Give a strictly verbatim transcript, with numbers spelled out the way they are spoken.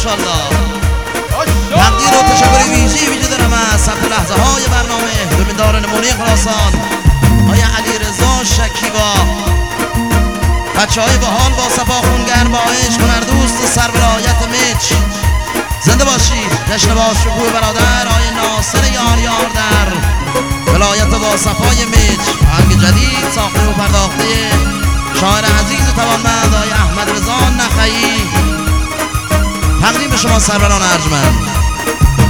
ماشاءالله. تقدیر و تشکر ویژه‌ای ویژه دارم از ثبت لحظه های برنامه دومیندار نمونه خراسان آیا علی رضا شکیبا، بچه های باحال با صفا خونگرم با عشق هنردوست سر ولایت مچ زنده باشید. جشن با شکوه برادر آیه ناصر یار یار در ولایت با صفای مچ، آهنگ جدید ساخته و پرداخته شاعر عزیز و توانمند آیه احمد رضا نخعی، تقدیم به شما سروران ارجمند.